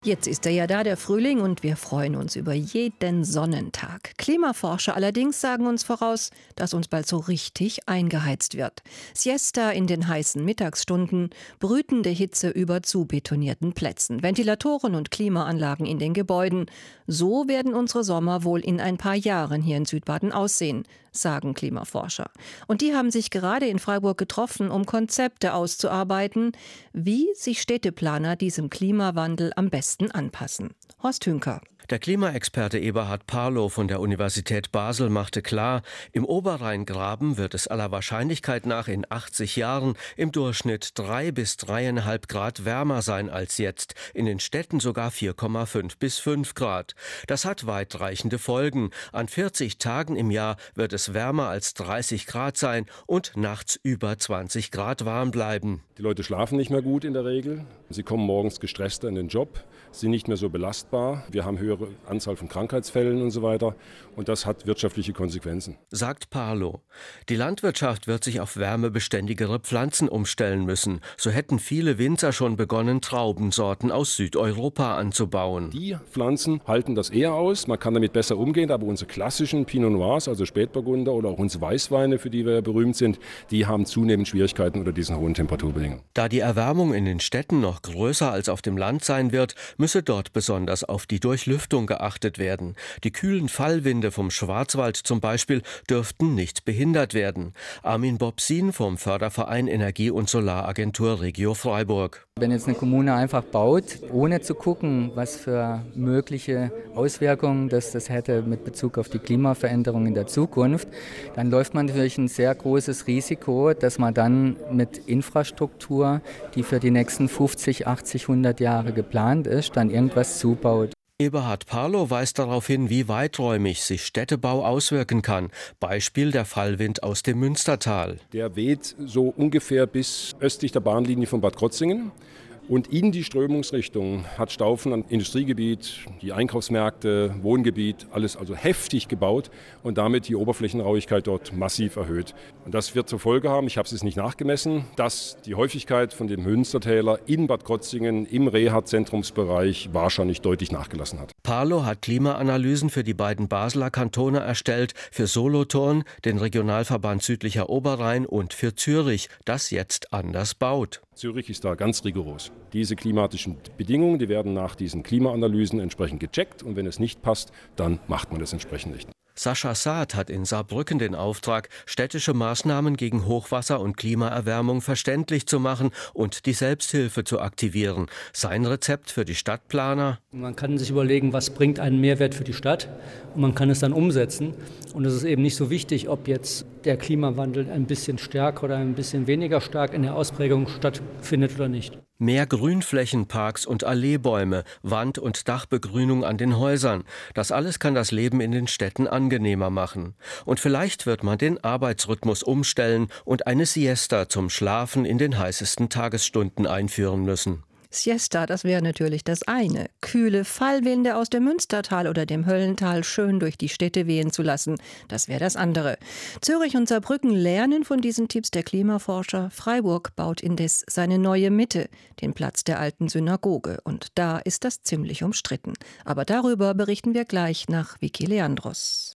Jetzt ist er ja da, der Frühling, und wir freuen uns über jeden Sonnentag. Klimaforscher allerdings sagen uns voraus, dass uns bald so richtig eingeheizt wird. Siesta in den heißen Mittagsstunden, brütende Hitze über zubetonierten Plätzen, Ventilatoren und Klimaanlagen in den Gebäuden. So werden unsere Sommer wohl in ein paar Jahren hier in Südbaden aussehen, sagen Klimaforscher. Und die haben sich gerade in Freiburg getroffen, um Konzepte auszuarbeiten, wie sich Städteplaner diesem Klimawandel am besten anpassen. Horst Hünker. Der Klimaexperte Eberhard Parlow von der Universität Basel machte klar, im Oberrheingraben wird es aller Wahrscheinlichkeit nach in 80 Jahren im Durchschnitt 3 bis 3,5 Grad wärmer sein als jetzt, in den Städten sogar 4,5 bis 5 Grad. Das hat weitreichende Folgen. An 40 Tagen im Jahr wird es wärmer als 30 Grad sein und nachts über 20 Grad warm bleiben. Die Leute schlafen nicht mehr gut in der Regel. Sie kommen morgens gestresster in den Job, sind nicht mehr so belastbar. Wir haben höhere Anzahl von Krankheitsfällen und so weiter. Und das hat wirtschaftliche Konsequenzen. Sagt Parlow. Die Landwirtschaft wird sich auf wärmebeständigere Pflanzen umstellen müssen. So hätten viele Winzer schon begonnen, Traubensorten aus Südeuropa anzubauen. Die Pflanzen halten das eher aus. Man kann damit besser umgehen. Aber unsere klassischen Pinot Noirs, also Spätburgunder oder auch unsere Weißweine, für die wir berühmt sind, die haben zunehmend Schwierigkeiten unter diesen hohen Temperaturbedingungen. Da die Erwärmung in den Städten noch größer als auf dem Land sein wird, müsse dort besonders auf die Durchlüftung geachtet werden. Die kühlen Fallwinde vom Schwarzwald zum Beispiel dürften nicht behindert werden. Armin Bobsin vom Förderverein Energie- und Solaragentur Regio Freiburg. Wenn jetzt eine Kommune einfach baut, ohne zu gucken, was für mögliche Auswirkungen das hätte mit Bezug auf die Klimaveränderung in der Zukunft, dann läuft man natürlich ein sehr großes Risiko, dass man dann mit Infrastruktur, die für die nächsten 50, 80, 100 Jahre geplant ist, dann irgendwas zubaut. Eberhard Parlow weist darauf hin, wie weiträumig sich Städtebau auswirken kann. Beispiel der Fallwind aus dem Münstertal. Der weht so ungefähr bis östlich der Bahnlinie von Bad Krozingen. Und in die Strömungsrichtung hat Staufen an Industriegebiet, die Einkaufsmärkte, Wohngebiet, alles also heftig gebaut und damit die Oberflächenrauigkeit dort massiv erhöht. Und das wird zur Folge haben, ich habe es nicht nachgemessen, dass die Häufigkeit von dem Münstertäler in Bad Krozingen im Reha-Zentrumsbereich wahrscheinlich deutlich nachgelassen hat. Parlow hat Klimaanalysen für die beiden Basler Kantone erstellt, für Solothurn, den Regionalverband Südlicher Oberrhein und für Zürich, das jetzt anders baut. Zürich ist da ganz rigoros. Diese klimatischen Bedingungen, die werden nach diesen Klimaanalysen entsprechend gecheckt und wenn es nicht passt, dann macht man das entsprechend nicht. Sascha Saad hat in Saarbrücken den Auftrag, städtische Maßnahmen gegen Hochwasser und Klimaerwärmung verständlich zu machen und die Selbsthilfe zu aktivieren. Sein Rezept für die Stadtplaner? Man kann sich überlegen, was bringt einen Mehrwert für die Stadt und man kann es dann umsetzen. Und es ist eben nicht so wichtig, ob jetzt der Klimawandel ein bisschen stärker oder ein bisschen weniger stark in der Ausprägung stattfindet oder nicht. Mehr Grünflächen, Parks und Alleebäume, Wand- und Dachbegrünung an den Häusern. Das alles kann das Leben in den Städten angenehmer machen. Und vielleicht wird man den Arbeitsrhythmus umstellen und eine Siesta zum Schlafen in den heißesten Tagesstunden einführen müssen. Siesta, das wäre natürlich das eine. Kühle Fallwinde aus dem Münstertal oder dem Höllental schön durch die Städte wehen zu lassen, das wäre das andere. Zürich und Saarbrücken lernen von diesen Tipps der Klimaforscher. Freiburg baut indes seine neue Mitte, den Platz der alten Synagoge. Und da ist das ziemlich umstritten. Aber darüber berichten wir gleich nach Vicky Leandros.